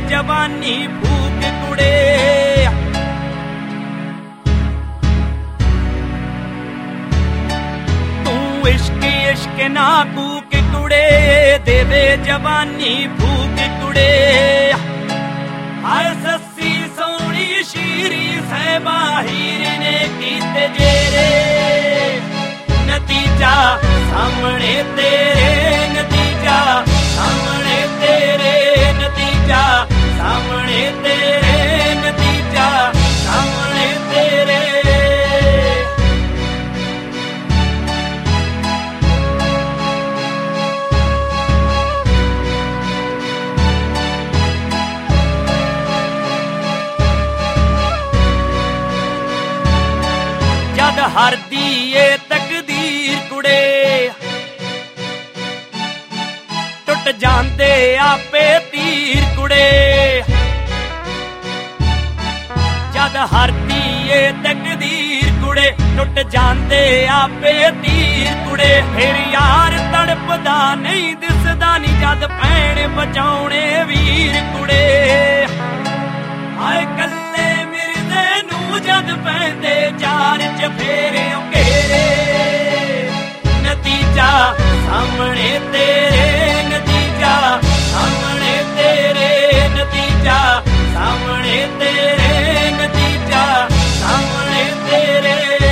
जवानी फूक कुड़े। तू इश्क इश्क ना कूक कुड़े, देवे जवानी फूक कुड़े। हाय सस्सी सोनी शीरी सहबा हीर ने कीते जेरे, नतीजा सामने तेरे, नतीजा सामने तेरे, नतीजा सामने तेरे, नतीजा सामने तेरे। जद हर दी ये तकदीर कुड़े, टुट जांदे आपे तीर कुड़े। जद हर दी ये तकदीर कुड़े, टुट जांदे आपे तीर कुड़े। फिर यार तड़पदा नहीं दिसदा नी, जद भैण बचाउणे वीर कुड़े। हाय कल्ले मिरदे नूं जद पैंदे चार चफेरे घेरे, नतीजा सामने तेरे, नतीजा सामने तेरे, नतीजा सामने तेरे, नतीजा सामने तेरे।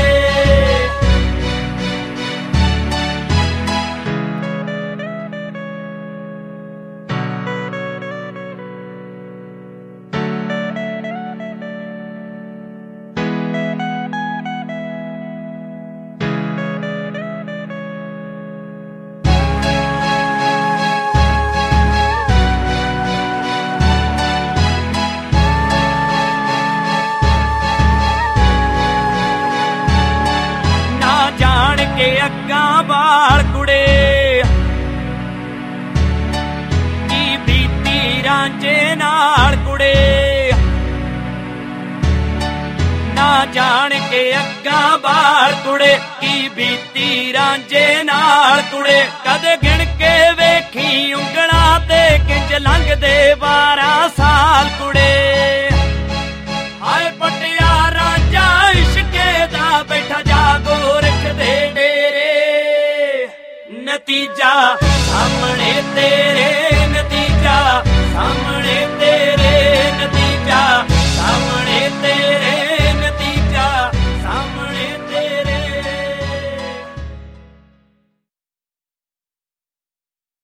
के अग्गा बाल कुड़े, की बीती रांझे नाल कुड़े। ना जान के अग्गा बाल कुड़े, की बीती रांझे नाल कुड़े। कदे गिण के वेखी उंगलां ते किंज लंघदे बाल